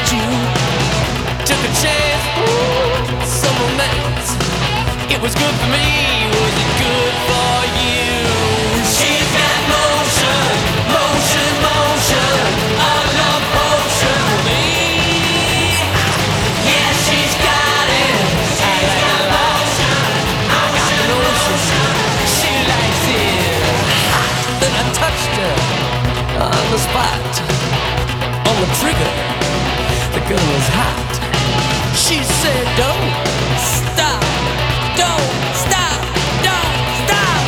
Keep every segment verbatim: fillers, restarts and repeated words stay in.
you. Took a chance, ooh, some romance. It was good for me, was it good for you? She's got motion, motion, motion, a love potion for me. Yeah, she's got it, she's got motion, motion, motion. She likes it. Then I touched her on the spot, on the trigger. The gun was hot. She said, "Don't stop, don't stop, don't stop."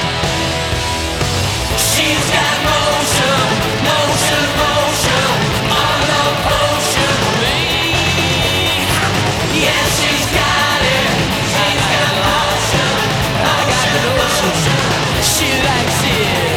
She's got motion, motion, motion, all the potion for me. Yeah, she's got it, she's got motion, I got the notion. She likes it.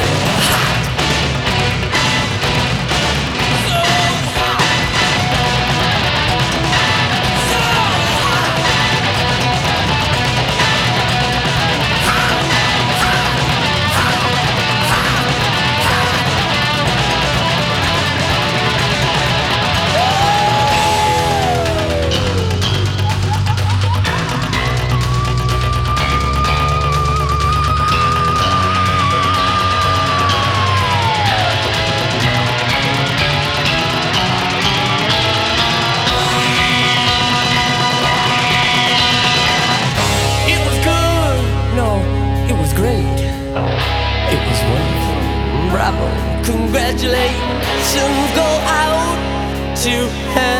Bravo, congratulations go out to her.